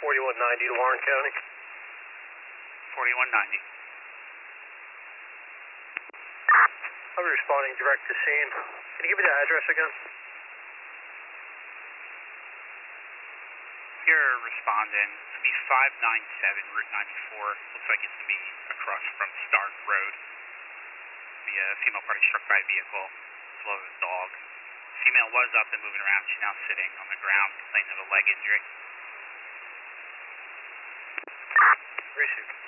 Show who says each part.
Speaker 1: 4190 to Warren County.
Speaker 2: 4190.
Speaker 1: I'll be responding direct to scene. Can you give me the address again?
Speaker 2: You're responding. It's going to be 597 Route 94. Looks like it's going to be across from Stark Road. The female party struck by a vehicle as well as a dog. Female was up and moving around. She's now sitting on the ground, complaining of a leg injury.
Speaker 1: Received.